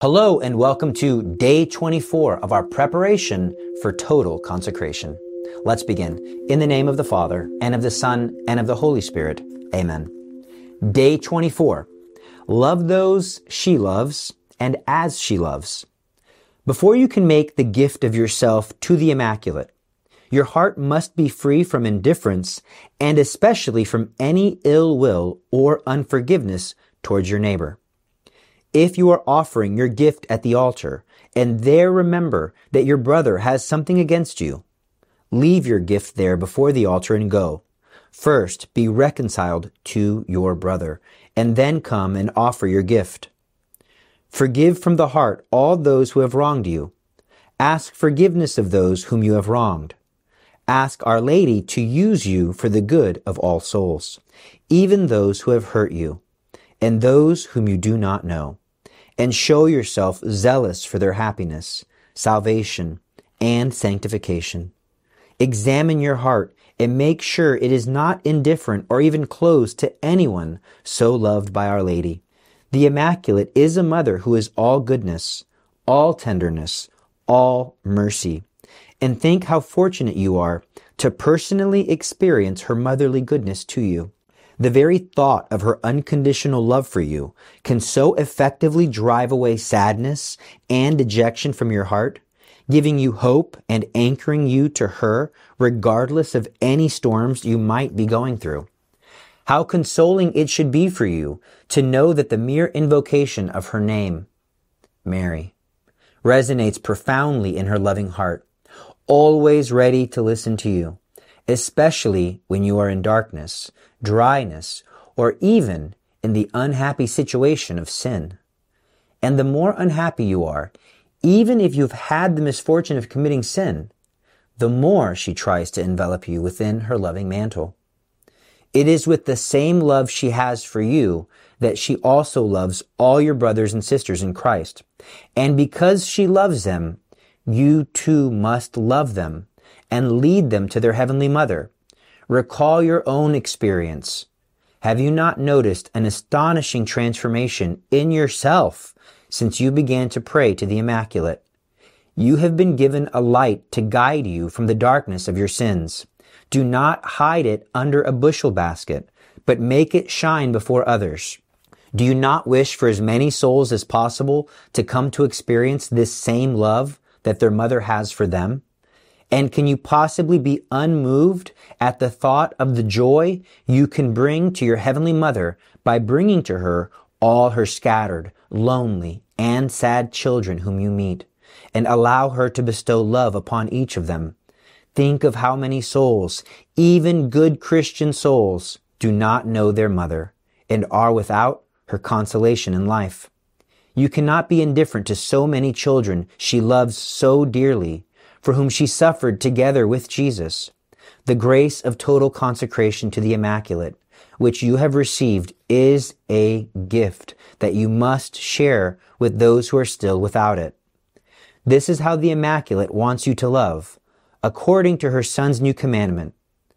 Hello and welcome to day 24 of our preparation for total consecration. Let's begin. In the name of the Father, and of the Son, and of the Holy Spirit. Amen. Day 24. Love those she loves, and as she loves. Before you can make the gift of yourself to the Immaculate, your heart must be free from indifference, and especially from any ill will or unforgiveness towards your neighbor. If you are offering your gift at the altar, and there remember that your brother has something against you, leave your gift there before the altar and go. First, be reconciled to your brother, and then come and offer your gift. Forgive from the heart all those who have wronged you. Ask forgiveness of those whom you have wronged. Ask Our Lady to use you for the good of all souls, even those who have hurt you, and those whom you do not know. And show yourself zealous for their happiness, salvation, and sanctification. Examine your heart and make sure it is not indifferent or even closed to anyone so loved by Our Lady. The Immaculate is a mother who is all goodness, all tenderness, all mercy. And think how fortunate you are to personally experience her motherly goodness to you. The very thought of her unconditional love for you can so effectively drive away sadness and dejection from your heart, giving you hope and anchoring you to her regardless of any storms you might be going through. How consoling it should be for you to know that the mere invocation of her name, Mary, resonates profoundly in her loving heart, always ready to listen to you, especially when you are in darkness, dryness, or even in the unhappy situation of sin. And the more unhappy you are, even if you've had the misfortune of committing sin, the more she tries to envelop you within her loving mantle. It is with the same love she has for you that she also loves all your brothers and sisters in Christ. And because she loves them, you too must love them and lead them to their Heavenly Mother. Recall your own experience. Have you not noticed an astonishing transformation in yourself since you began to pray to the Immaculate? You have been given a light to guide you from the darkness of your sins. Do not hide it under a bushel basket, but make it shine before others. Do you not wish for as many souls as possible to come to experience this same love that their mother has for them? And can you possibly be unmoved at the thought of the joy you can bring to your Heavenly Mother by bringing to her all her scattered, lonely, and sad children whom you meet, and allow her to bestow love upon each of them? Think of how many souls, even good Christian souls, do not know their mother and are without her consolation in life. You cannot be indifferent to so many children she loves so dearly, for whom she suffered together with Jesus. The grace of total consecration to the Immaculate, which you have received, is a gift that you must share with those who are still without it. This is how the Immaculate wants you to love, according to her Son's new commandment.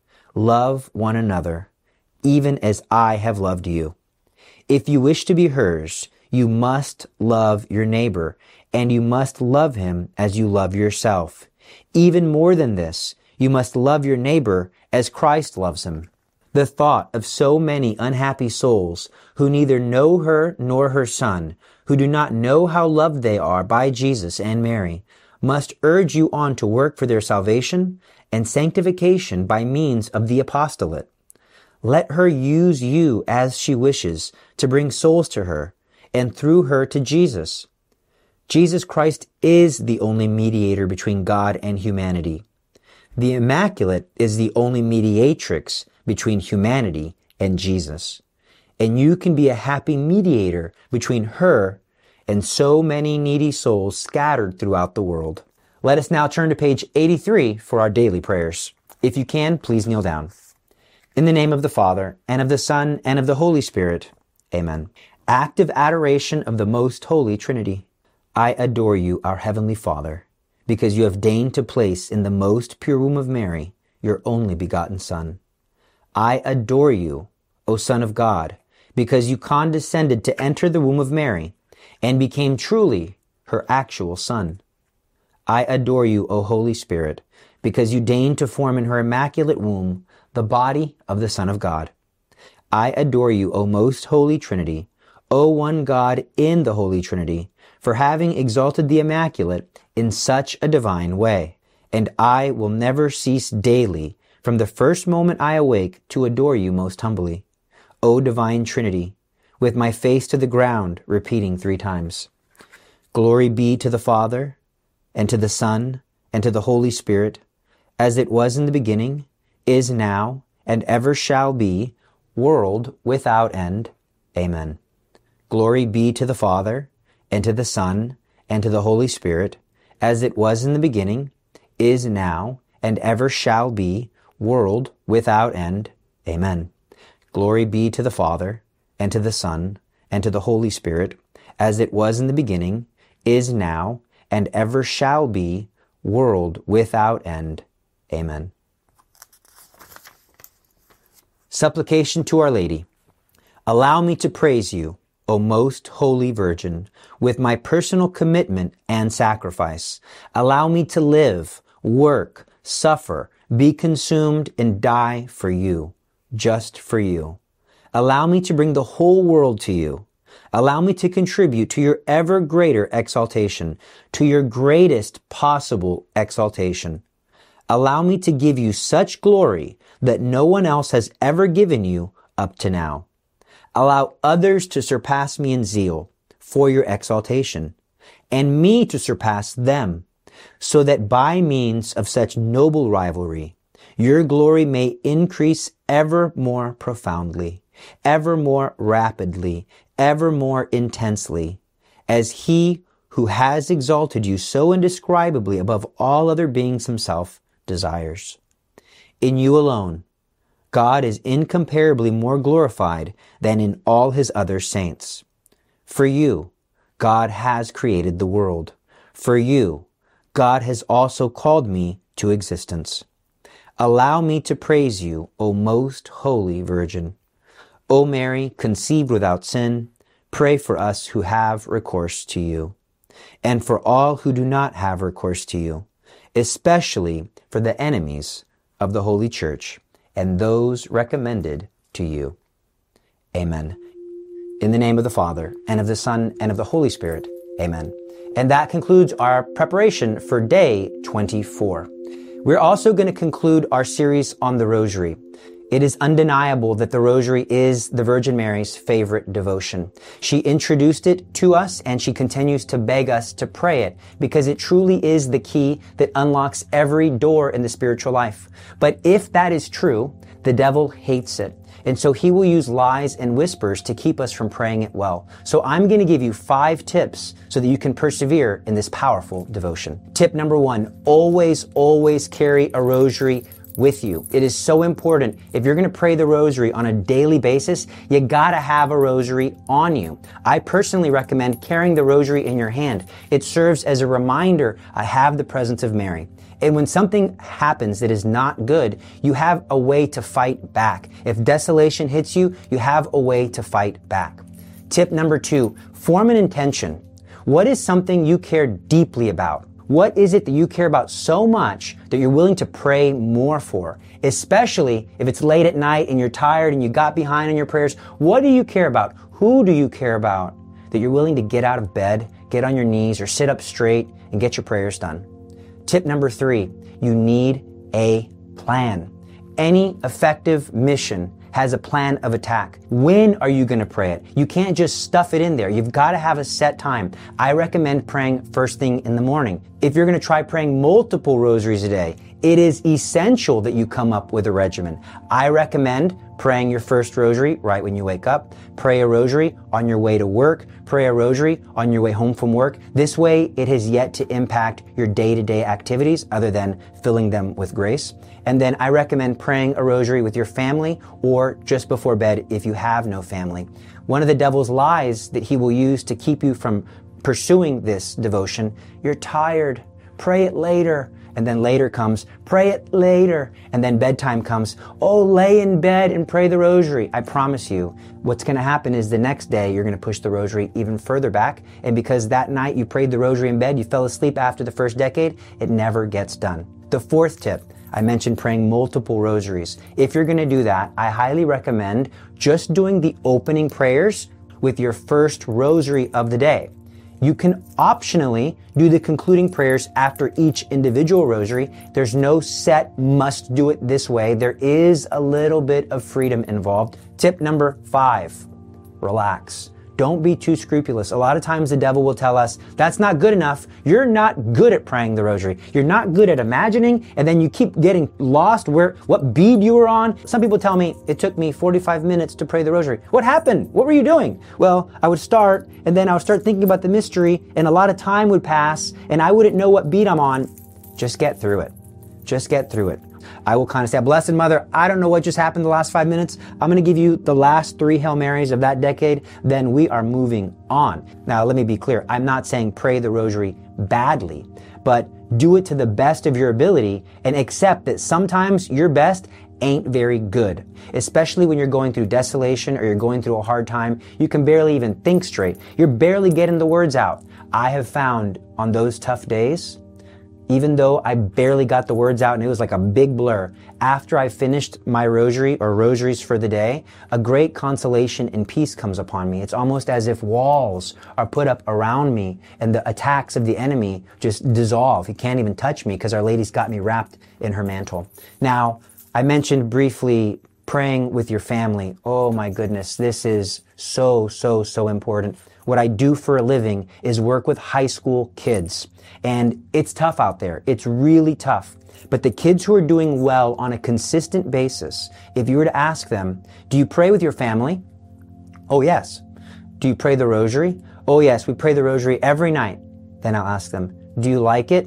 Love one another, even as I have loved you. If you wish to be hers, you must love your neighbor, and you must love him as you love yourself. Even more than this, you must love your neighbor as Christ loves him. The thought of so many unhappy souls who neither know her nor her Son, who do not know how loved they are by Jesus and Mary, must urge you on to work for their salvation and sanctification by means of the apostolate. Let her use you as she wishes to bring souls to her, and through her to Jesus. Jesus Christ is the only mediator between God and humanity. The Immaculate is the only mediatrix between humanity and Jesus. And you can be a happy mediator between her and so many needy souls scattered throughout the world. Let us now turn to page 83 for our daily prayers. If you can, please kneel down. In the name of the Father, and of the Son, and of the Holy Spirit. Amen. Act of adoration of the Most Holy Trinity. I adore you, our Heavenly Father, because you have deigned to place in the most pure womb of Mary your only begotten Son. I adore you, O Son of God, because you condescended to enter the womb of Mary and became truly her actual son. I adore you, O Holy Spirit, because you deigned to form in her immaculate womb the body of the Son of God. I adore you, O most holy Trinity, O one God in the Holy Trinity, for having exalted the Immaculate in such a divine way. And I will never cease daily, from the first moment I awake, to adore you most humbly, O divine Trinity, with my face to the ground, repeating 3 times. Glory be to the Father, and to the Son, and to the Holy Spirit, as it was in the beginning, is now, and ever shall be, world without end. Amen. Glory be to the Father, and to the Son, and to the Holy Spirit, as it was in the beginning, is now, and ever shall be, world without end. Amen. Glory be to the Father, and to the Son, and to the Holy Spirit, as it was in the beginning, is now, and ever shall be, world without end. Amen. Supplication to Our Lady. Allow me to praise you, O most holy Virgin, with my personal commitment and sacrifice. Allow me to live, work, suffer, be consumed, and die for you, just for you. Allow me to bring the whole world to you. Allow me to contribute to your ever greater exaltation, to your greatest possible exaltation. Allow me to give you such glory that no one else has ever given you up to now. Allow others to surpass me in zeal for your exaltation, and me to surpass them, so that by means of such noble rivalry, your glory may increase ever more profoundly, ever more rapidly, ever more intensely, as he who has exalted you so indescribably above all other beings himself desires. In you alone, God is incomparably more glorified than in all his other saints. For you, God has created the world. For you, God has also called me to existence. Allow me to praise you, O most holy Virgin. O Mary, conceived without sin, pray for us who have recourse to you, and for all who do not have recourse to you, especially for the enemies of the Holy Church and those recommended to you. Amen. In the name of the Father, and of the Son, and of the Holy Spirit. Amen. And that concludes our preparation for day 24. We're also going to conclude our series on the Rosary. It is undeniable that the Rosary is the Virgin Mary's favorite devotion. She introduced it to us, and she continues to beg us to pray it because it truly is the key that unlocks every door in the spiritual life. But if that is true, the devil hates it. And so he will use lies and whispers to keep us from praying it well. So I'm going to give you 5 tips so that you can persevere in this powerful devotion. Tip number 1, always carry a rosary with you. It is so important. If you're going to pray the rosary on a daily basis, you gotta have a rosary on you. I personally recommend carrying the rosary in your hand. It serves as a reminder, I have the presence of Mary. And when something happens that is not good, you have a way to fight back. If desolation hits you, you have a way to fight back. Tip number 2, form an intention. What is something you care deeply about? What is it that you care about so much that you're willing to pray more for? Especially if it's late at night and you're tired and you got behind on your prayers. What do you care about? Who do you care about that you're willing to get out of bed, get on your knees, or sit up straight and get your prayers done? Tip number 3, you need a plan. Any effective mission has a plan of attack. When are you going to pray it? You can't just stuff it in there. You've got to have a set time. I recommend praying first thing in the morning. If you're going to try praying multiple rosaries a day, it is essential that you come up with a regimen. I recommend praying your first rosary right when you wake up, pray a rosary on your way to work, pray a rosary on your way home from work. This way, it has yet to impact your day-to-day activities other than filling them with grace. And then I recommend praying a rosary with your family or just before bed if you have no family. One of the devil's lies that he will use to keep you from pursuing this devotion, you're tired. pray it later. And then later comes, pray it later. And then bedtime comes, oh, lay in bed and pray the rosary. I promise you, what's going to happen is the next day you're going to push the rosary even further back. And because that night you prayed the rosary in bed, you fell asleep after the first decade, it never gets done. The fourth tip, I mentioned praying multiple rosaries. If you're going to do that, I highly recommend just doing the opening prayers with your first rosary of the day. You can optionally do the concluding prayers after each individual rosary. There's no set must do it this way. There is a little bit of freedom involved. Tip number 5, relax. Don't be too scrupulous. A lot of times the devil will tell us, that's not good enough. You're not good at praying the rosary. You're not good at imagining, and then you keep getting lost what bead you were on. Some people tell me, it took me 45 minutes to pray the rosary. What happened? What were you doing? Well, I would start, and then I would start thinking about the mystery, and a lot of time would pass, and I wouldn't know what bead I'm on. Just get through it. Just get through it. I will kind of say, Blessed Mother, I don't know what just happened the last 5 minutes. I'm going to give you the last 3 Hail Marys of that decade. Then we are moving on. Now, let me be clear. I'm not saying pray the rosary badly, but do it to the best of your ability and accept that sometimes your best ain't very good, especially when you're going through desolation or you're going through a hard time. You can barely even think straight. You're barely getting the words out. I have found on those tough days, even though I barely got the words out and it was like a big blur, after I finished my rosary or rosaries for the day, a great consolation and peace comes upon me. It's almost as if walls are put up around me and the attacks of the enemy just dissolve. He can't even touch me because Our Lady's got me wrapped in her mantle. Now, I mentioned briefly praying with your family. Oh my goodness, this is so important. What I do for a living is work with high school kids. And it's tough out there. It's really tough. But the kids who are doing well on a consistent basis, if you were to ask them, do you pray with your family? Oh, yes. Do you pray the rosary? Oh, yes, we pray the rosary every night. Then I'll ask them, do you like it?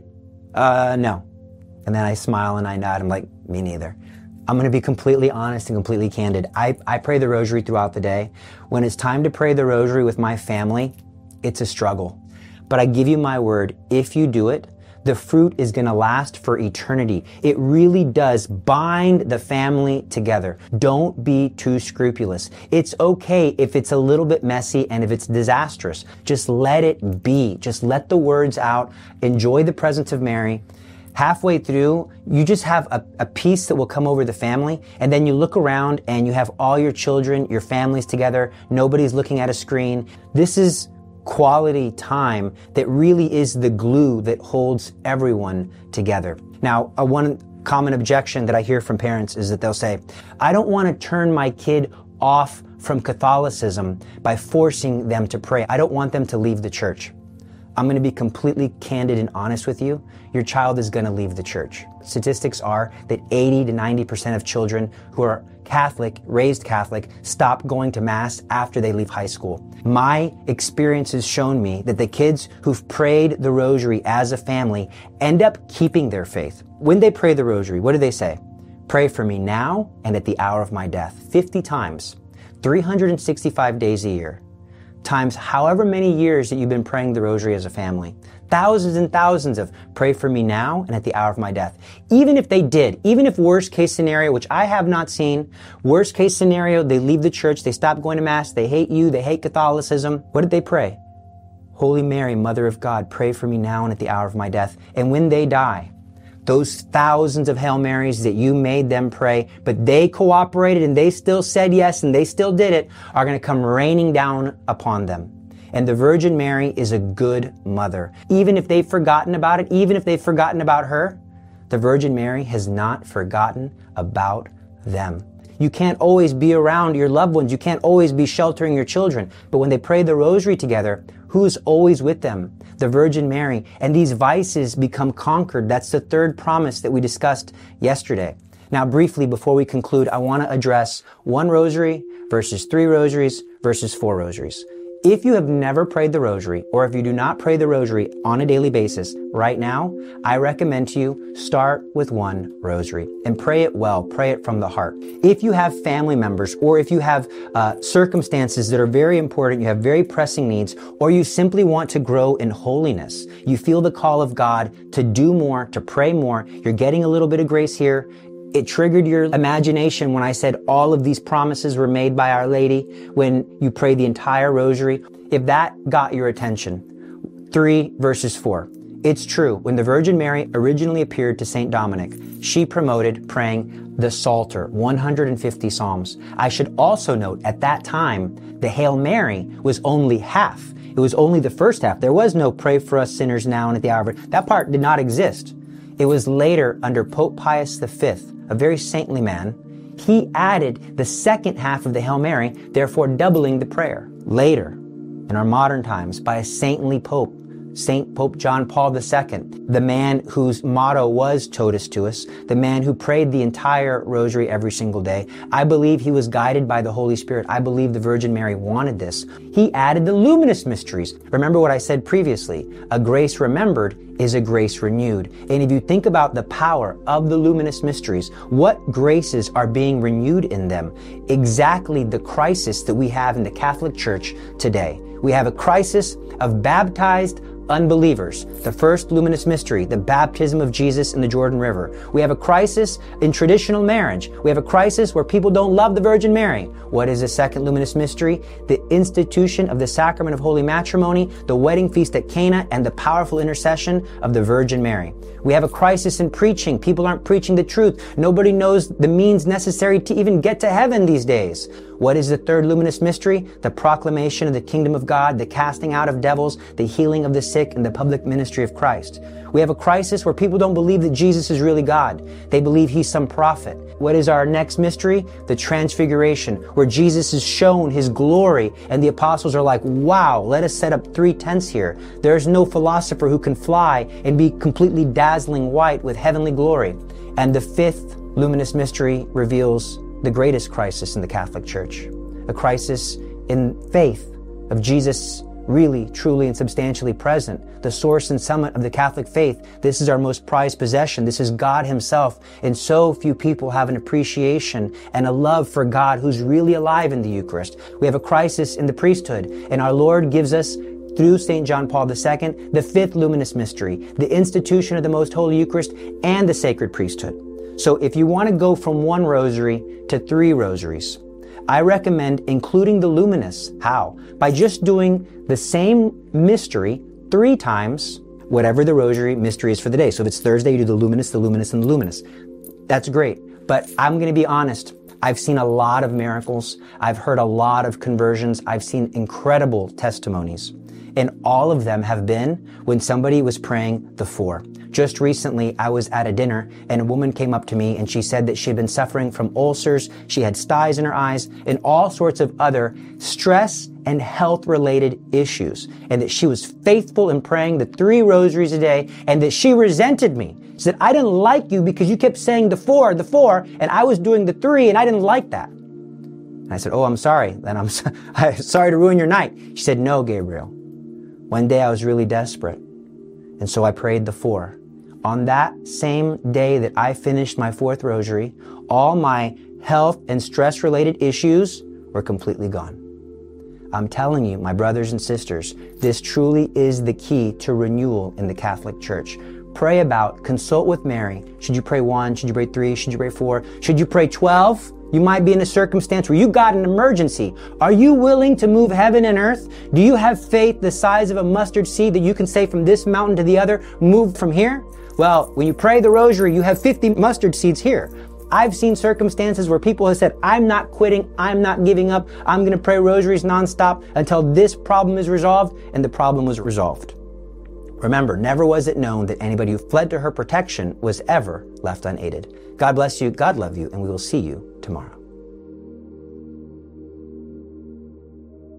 No. And then I smile and I nod. I'm like, me neither. I'm going to be completely honest and completely candid. I pray the rosary throughout the day. When it's time to pray the rosary with my family, it's a struggle. But I give you my word, if you do it, the fruit is going to last for eternity. It really does bind the family together. Don't be too scrupulous. It's okay if it's a little bit messy and if it's disastrous. Just let it be. Just let the words out. Enjoy the presence of Mary. Halfway through, you just have a peace that will come over the family, and then you look around and you have all your children, your families together. Nobody's looking at a screen. This is quality time that really is the glue that holds everyone together. Now, one common objection that I hear from parents is that they'll say, I don't want to turn my kid off from Catholicism by forcing them to pray. I don't want them to leave the church. I'm going to be completely candid and honest with you. Your child is going to leave the church. Statistics are that 80 to 90% of children who are Catholic, raised Catholic, stop going to Mass after they leave high school. My experience has shown me that the kids who've prayed the rosary as a family end up keeping their faith. When they pray the rosary, what do they say? Pray for me now and at the hour of my death. 50 times, 365 days a year, times however many years that you've been praying the rosary as a family. Thousands and thousands of pray for me now and at the hour of my death. Even if worst case scenario, which I have not seen, worst case scenario, they leave the church, they stop going to Mass, they hate you, they hate Catholicism. What did they pray? Holy Mary, Mother of God, pray for me now and at the hour of my death. And when they die, those thousands of Hail Marys that you made them pray, but they cooperated and they still said yes and they still did it, are going to come raining down upon them. And the Virgin Mary is a good mother. Even if they've forgotten about it, even if they've forgotten about her, the Virgin Mary has not forgotten about them. You can't always be around your loved ones. You can't always be sheltering your children. But when they pray the rosary together, who's always with them? The Virgin Mary. And these vices become conquered. That's the third promise that we discussed yesterday. Now, briefly, before we conclude, I want to address 1 rosary versus 3 rosaries versus 4 rosaries. If you have never prayed the rosary, or if you do not pray the rosary on a daily basis right now, I recommend to you start with one rosary and pray it well, pray it from the heart. If you have family members, or if you have circumstances that are very important, you have very pressing needs, or you simply want to grow in holiness, you feel the call of God to do more, to pray more, you're getting a little bit of grace here, it triggered your imagination when I said all of these promises were made by Our Lady when you pray the entire rosary. If that got your attention, 3 verses 4. It's true, when the Virgin Mary originally appeared to St. Dominic, she promoted praying the Psalter, 150 Psalms. I should also note, at that time, the Hail Mary was only half. It was only the first half. There was no pray for us sinners now and at the hour of... That part did not exist. It was later, under Pope Pius V, a very saintly man, he added the second half of the Hail Mary, therefore doubling the prayer. Later, in our modern times, by a saintly pope, Saint Pope John Paul II, the man whose motto was Totus Tuus, the man who prayed the entire rosary every single day. I believe he was guided by the Holy Spirit. I believe the Virgin Mary wanted this. He added the luminous mysteries. Remember what I said previously, a grace remembered is a grace renewed. And if you think about the power of the luminous mysteries, what graces are being renewed in them? Exactly the crisis that we have in the Catholic Church today. We have a crisis of baptized unbelievers. The first luminous mystery, the baptism of Jesus in the Jordan River. We have a crisis in traditional marriage. We have a crisis where people don't love the Virgin Mary. What is the second luminous mystery? The institution of the sacrament of holy matrimony, the wedding feast at Cana, and the powerful intercession of the Virgin Mary. We have a crisis in preaching. People aren't preaching the truth. Nobody knows the means necessary to even get to heaven these days. What is the third luminous mystery? The proclamation of the kingdom of God, the casting out of devils, the healing of the sick, and the public ministry of Christ. We have a crisis where people don't believe that Jesus is really God. They believe he's some prophet. What is our next mystery? The transfiguration, where Jesus is shown his glory, and the apostles are like, wow, let us set up 3 tents here. There's no philosopher who can fly and be completely dazzling white with heavenly glory. And the 5th luminous mystery reveals the greatest crisis in the Catholic Church, a crisis in faith of Jesus really, truly, and substantially present, the source and summit of the Catholic faith. This is our most prized possession. This is God himself. And so few people have an appreciation and a love for God who's really alive in the Eucharist. We have a crisis in the priesthood, and our Lord gives us, through St. John Paul II, the 5th luminous mystery, the institution of the Most Holy Eucharist and the sacred priesthood. So if you want to go from 1 rosary to 3 rosaries, I recommend including the luminous. How? By just doing the same mystery 3 times, whatever the rosary mystery is for the day. So if it's Thursday, you do the luminous, and the luminous. That's great. But I'm going to be honest. I've seen a lot of miracles. I've heard a lot of conversions. I've seen incredible testimonies. And all of them have been when somebody was praying the 4. Just recently, I was at a dinner and a woman came up to me and she said that she had been suffering from ulcers, she had styes in her eyes, and all sorts of other stress and health-related issues. And that she was faithful in praying the 3 rosaries a day, and that she resented me. She said, I didn't like you because you kept saying the 4, and I was doing the 3, and I didn't like that. And I said, oh, I'm sorry. Then I'm sorry to ruin your night. She said, no, Gabriel. One day I was really desperate, and so I prayed the 4. On that same day that I finished my 4th rosary, all my health and stress-related issues were completely gone. I'm telling you, my brothers and sisters, this truly is the key to renewal in the Catholic Church. Pray about, consult with Mary. Should you pray 1? Should you pray 3? Should you pray 4? Should you pray 12? You might be in a circumstance where you got an emergency. Are you willing to move heaven and earth? Do you have faith the size of a mustard seed that you can say from this mountain to the other, move from here? Well, when you pray the rosary, you have 50 mustard seeds here. I've seen circumstances where people have said, I'm not quitting, I'm not giving up, I'm going to pray rosaries nonstop until this problem is resolved, and the problem was resolved. Remember, never was it known that anybody who fled to her protection was ever left unaided. God bless you, God love you, and we will see you tomorrow.